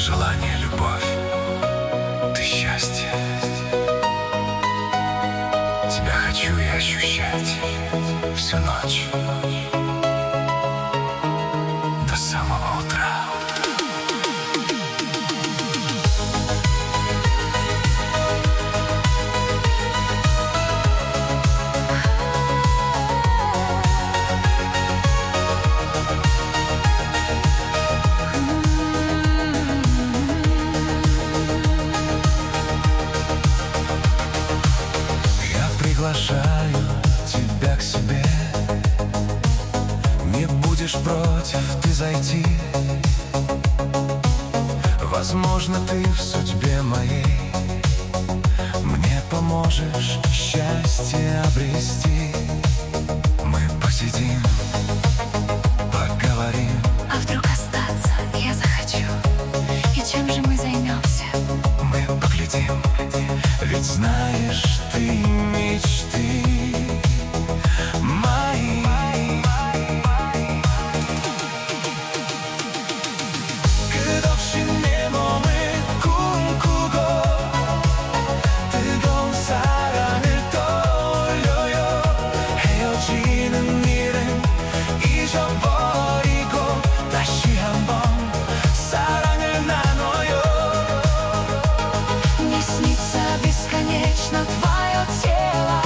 желание, любовь, ты счастье. Тебя хочу я ощущать всю ночь до самого утра. Приглашаю тебя к себе. Не будешь против ты зайти. Возможно, ты в судьбе моей мне поможешь счастье обрести. Мы посидим, поговорим. А вдруг остаться я захочу? И чем же мы займемся? Мы поглядим, ведь знаешь, ты мечты мои. 끝없이 내 몸을 꿈꾸고 뜨거운 사랑을 떠올려요. 헤어지는 일은 잊어버리고 다시 한번 사랑을 나눠요. Мне снится бесконечно твое тело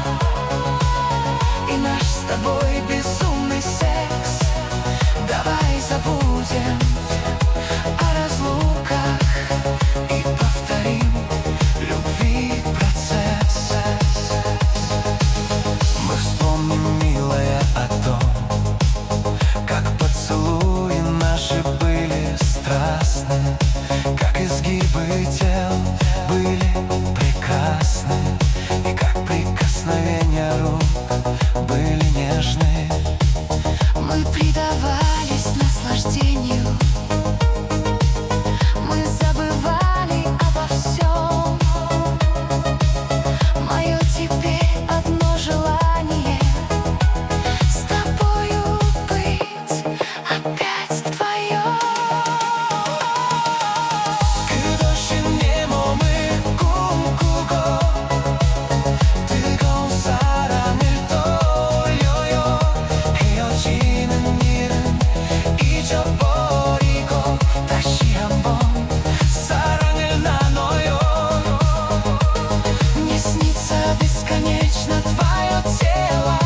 и наш с тобой безумный секс. Давай забудем о разлуках и повторим любви процесс. Мы вспомним, милая, о том, как поцелуи наши были страстны, как изгибы тел были прекрасны, и как прикосновения рук были нежны. Мы предавались наслаждению, мы забывали обо всем. Мое теперь одно желание — с тобою быть опять вдвоем. 끝없이 내 몸을 꿈꾸고 뜨거운 사랑을 떠올려요. 헤어지는 일은 잊어버리고 다시 한번 사랑을 나눠요. Мне снится бесконечно твое тело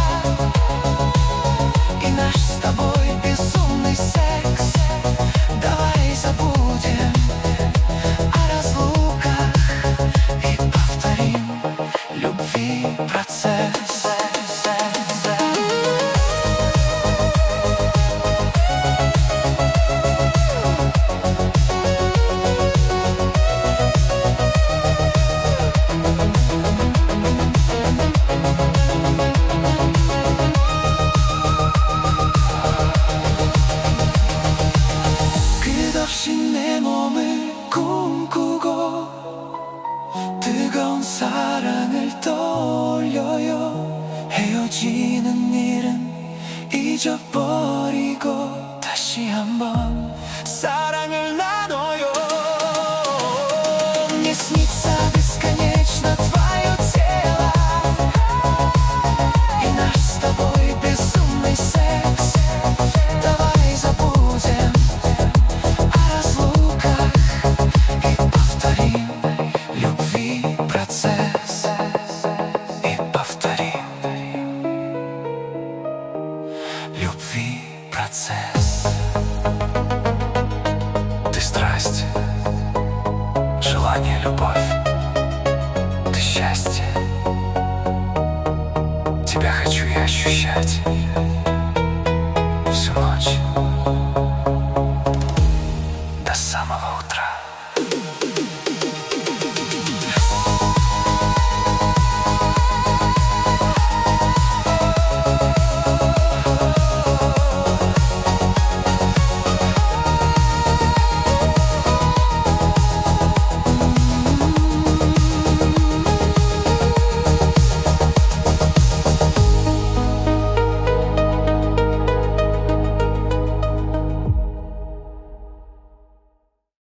И наш с тобой безумный секс. Давай забудем о разлуках и повторим любви процесс. 끝없이 내 몸을 꿈꾸고 뜨거운 사랑을 떠올려요. 헤어지는 일은 잊어버리고 다시 한번 사랑을 나눠요. Мне снится бесконечно твое тело И наш с тобой безумный секс. Давай забудем о разлуках и повторим любви процесс. И повторим любви процесс. Ты страсть, желание, любовь, ты счастье. Тебя хочу я ощущать всю ночь до самого утра.